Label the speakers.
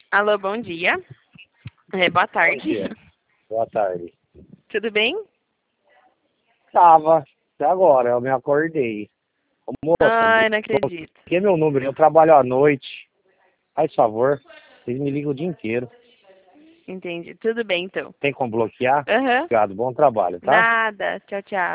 Speaker 1: Alô, bom dia. Boa
Speaker 2: Bom
Speaker 1: tarde.
Speaker 2: dia. Boa tarde.
Speaker 1: Tudo bem?
Speaker 2: Tava, até agora, eu me acordei. Ô, moça,
Speaker 1: Ai, não acredito.
Speaker 2: que é meu número, eu trabalho à noite. Faz favor, vocês me ligam o dia inteiro.
Speaker 1: Entendi. Tudo bem, então.
Speaker 2: Tem como bloquear?
Speaker 1: Aham.
Speaker 2: Obrigado, bom trabalho, tá?
Speaker 1: Nada. Tchau, tchau.